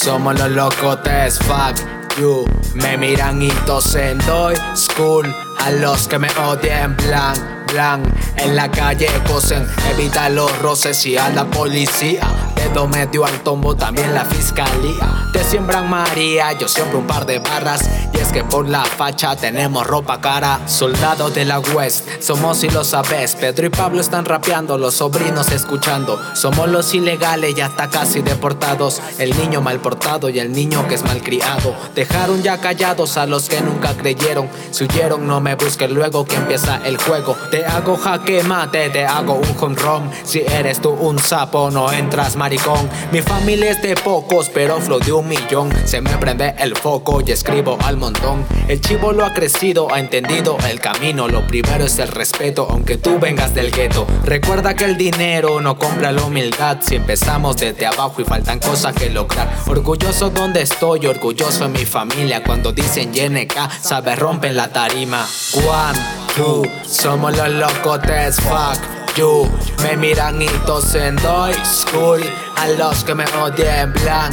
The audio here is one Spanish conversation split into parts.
somos los locotes, fuck you. Me miran y tosen, doy school a los que me odien, blanc. En la calle cosen, evita los roces y a la policía. Dedo medio al tombo, también la fiscalía. Te siembran María, yo siembro un par de barras. Y es que por la facha tenemos ropa cara. Soldados de la West, somos y lo sabes. Pedro y Pablo están rapeando, los sobrinos escuchando. Somos los ilegales, ya está casi deportados. El niño mal portado y el niño que es malcriado. Dejaron ya callados a los que nunca creyeron. Si huyeron no me busquen luego que empieza el juego. Te hago jaque mate, te hago un home run. Si eres tú un sapo no entras maricón. Mi familia es de pocos pero flow de 1.000.000. Se me prende el foco y escribo al montón. El chivo lo ha crecido, ha entendido el camino. Lo primero es el respeto aunque tú vengas del gueto. Recuerda que el dinero no compra la humildad. Si empezamos desde abajo y faltan cosas que lograr. Orgulloso donde estoy, orgulloso en mi familia. Cuando dicen YNK, sabes rompen la tarima. One, two, somos los locotes, fuck you. Me miran y tosen, doy school a los que me odien, blanc.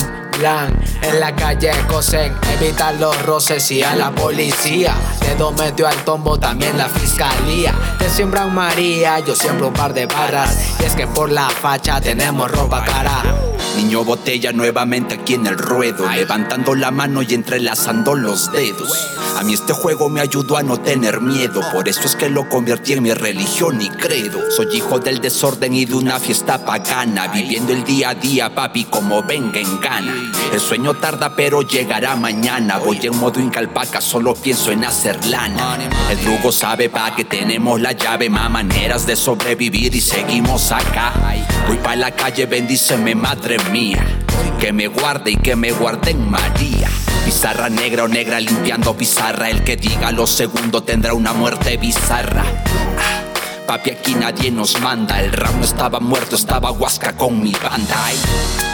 En la calle cosen, evita los roces y a la policía. Dedo medio al tombo, también la fiscalía. Te siembran María, yo siembro un par de barras. Y es que por la facha tenemos ropa cara. Niño botella nuevamente aquí en el ruedo, levantando la mano y entrelazando los dedos. A mí este juego me ayudó a no tener miedo, por eso es que lo convertí en mi religión y credo. Soy hijo del desorden y de una fiesta pagana, viviendo el día a día, papi, como venga en gana. El sueño tarda pero llegará mañana. Voy en modo incalpaca, solo pienso en hacer lana. El drugo sabe pa' que tenemos la llave, más maneras de sobrevivir y seguimos acá. Voy pa' la calle, bendíceme madre mía, que me guarde y que me guarde en María. Pizarra negra o negra limpiando pizarra. El que diga lo segundo tendrá una muerte bizarra. Papi, aquí nadie nos manda. El rap no estaba muerto, estaba Huasca con mi banda.